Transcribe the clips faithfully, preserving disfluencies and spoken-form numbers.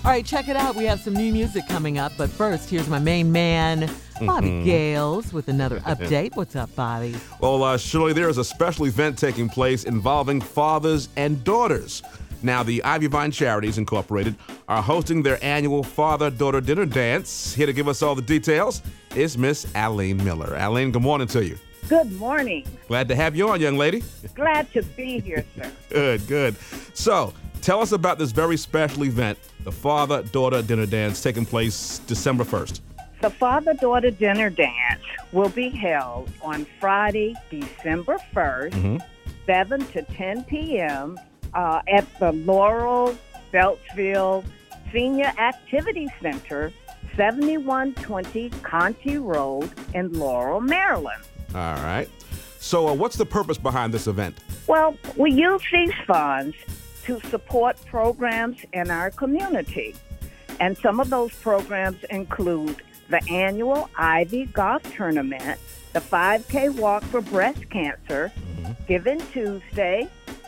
All right, check it out. We have some new music coming up. But first, here's my main man, Bobby mm-hmm. Gales, with another update. What's up, Bobby? Well, uh, Shirley, there is a special event taking place involving fathers and daughters. Now, the Ivy Vine Charities Incorporated are hosting their annual father-daughter dinner dance. Here to give us all the details is Miss Aline Miller. Aline, good morning to you. Good morning. Glad to have you on, young lady. Glad to be here, sir. Good, good. So, tell us about this very special event, the father-daughter dinner dance, taking place December first. The father-daughter dinner dance will be held on Friday, December first, mm-hmm. seven to ten p.m., Uh, at the Laurel Beltsville Senior Activity Center, seventy-one twenty Conti Road in Laurel, Maryland. All right. So uh, what's the purpose behind this event? Well, we use these funds to support programs in our community. And some of those programs include the annual Ivy Golf Tournament, the five K Walk for Breast Cancer, mm-hmm. Giving Tuesday,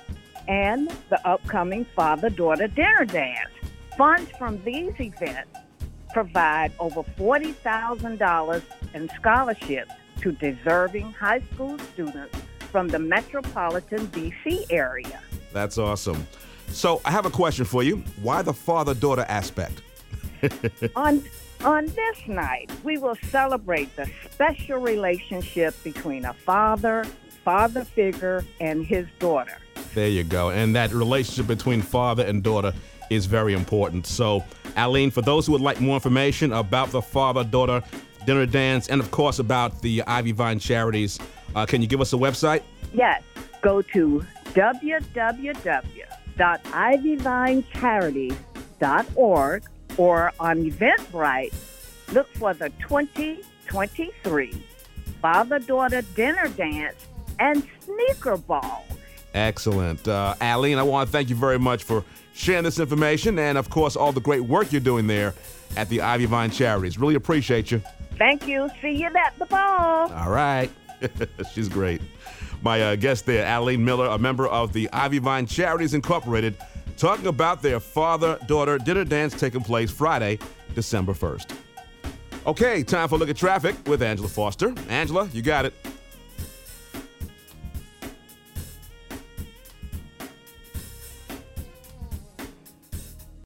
and the upcoming father-daughter dinner dance. Funds from these events provide over forty thousand dollars in scholarships to deserving high school students from the metropolitan D C area. That's awesome. So I have a question for you. Why the father-daughter aspect? on, on this night, we will celebrate the special relationship between a father, father figure, and his daughter. There you go. And that relationship between father and daughter is very important. So, Aline, for those who would like more information about the father-daughter dinner dance and, of course, about the Ivy Vine Charities, uh, can you give us a website? Yes. Go to w w w dot ivy vine charities dot org or on Eventbrite, look for the twenty twenty-three Father-Daughter Dinner Dance and Sneaker Ball. Excellent. Uh, Aline, I want to thank you very much for sharing this information and, of course, all the great work you're doing there at the Ivy Vine Charities. Really appreciate you. Thank you. See you at the ball. All right. She's great. My uh, guest there, Aline Miller, a member of the Ivy Vine Charities Incorporated, talking about their father-daughter dinner dance taking place Friday, December first. Okay, time for a look at traffic with Angela Foster. Angela, you got it.